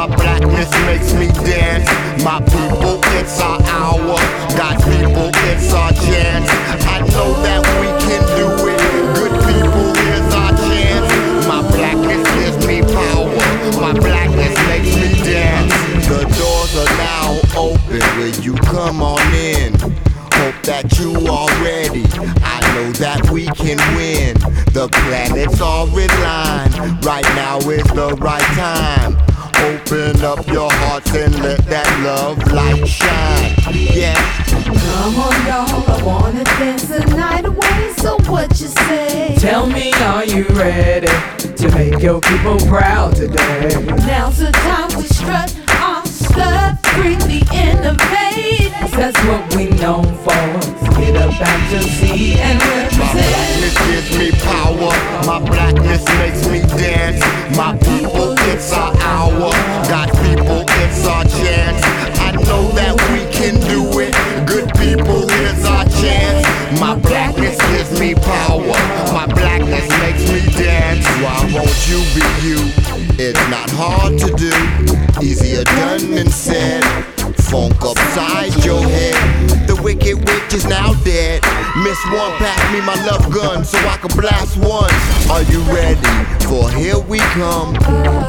My blackness makes me dance. My people, it's our hour. Got people, it's our chance. I know that we can do it. Good people, here's our chance. My blackness gives me power. My blackness makes me dance. The doors are now open. Will you come on in? Hope that you are ready. I know that we can win. The planets are in line. Right now is the right time. Open up your hearts and let that love light shine. Yeah. Come on, y'all, I wanna dance the night away. So what you say? Tell me, are you ready to make your people proud today? Now's the time we strut our stuff, freely innovate. That's what we known for. Get up out your seat and My represent. blackness gives me power. My blackness makes me dance. My people, it's our hour. Got people, it's our chance. I know that we can do it. Good people, here's our chance. My blackness gives me power. My blackness makes me dance. Why won't you be you? It's not hard to do. Easier done than said. Funk upside your head. The wicked witch is now dead. Miss One, pass me my love gun so I can blast one. Are you ready? For here we come. Come on,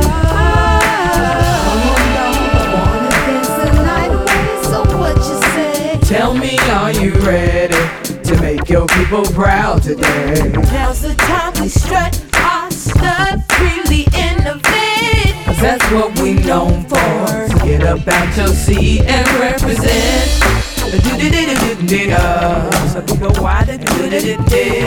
y'all, I wanna dance the night away. So what you say? Tell me, are you ready to make your people proud today? Now's the time we strut our stuff, freely innovate. That's what we known for. So get up out your seat and represent. Do-do-do-do-do-do-do. So we go wide and do-do-do-do.